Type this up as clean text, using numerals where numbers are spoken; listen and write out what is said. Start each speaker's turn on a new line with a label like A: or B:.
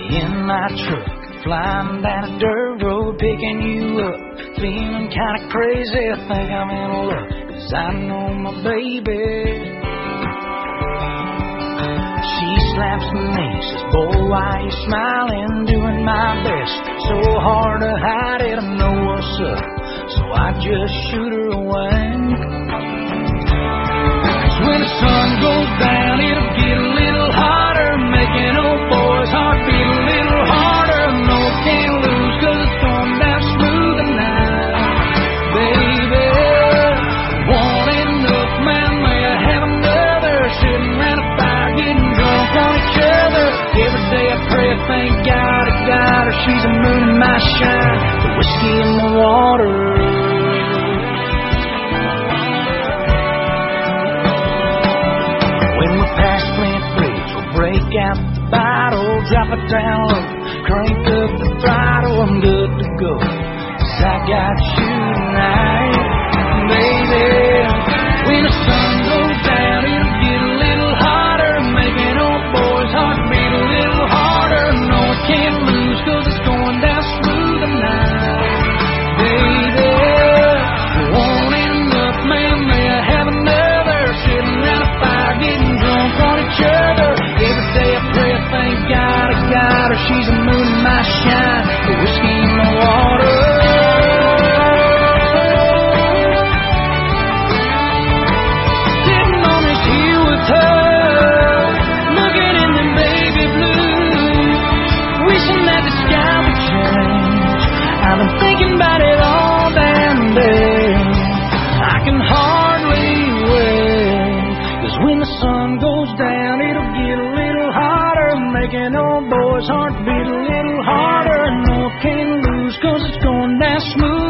A: in my truck, flying down a dirt road, picking you up, feeling kind of crazy, think I'm in love, 'cause I know my baby. She slaps me, says, boy, why you smiling, doing my best, so hard to hide it, I know what's up, so I just shoot her away. 'Cause when the sun goes down, it'll get a little hotter, making old boys' heart beat a little harder. No, can't lose, 'cause it's going down smooth tonight, baby. One enough, man, may I have another, sitting around a fire, getting drunk on each other. Every day I pray, I thank God I got her, she's a moon in my shine, the whiskey in the water. When we pass Flint Bridge, we'll break out the bottle, drop it down low, crank up the throttle, I'm good to go, 'cause I got you tonight, baby. When the sun goes down, it'll get a little hotter, making old boys' heart beat a little harder. No, I can't lose, 'cause it's going down smooth tonight, baby. One enough, man, may I have another, sitting around a fire, getting drunk on each other. Every day I pray, I thank God I got her, she's a moon in my shine, the whiskey in the water. Sitting on this hill with her, looking in the baby blue, wishing that the sky would change. I've been thinking about it all damn day, I can hardly wait, 'cause when the sun goes down, it'll get a little hotter, making old boys' heart beat a little harder. No, I can't lose, 'cause it's going down smooth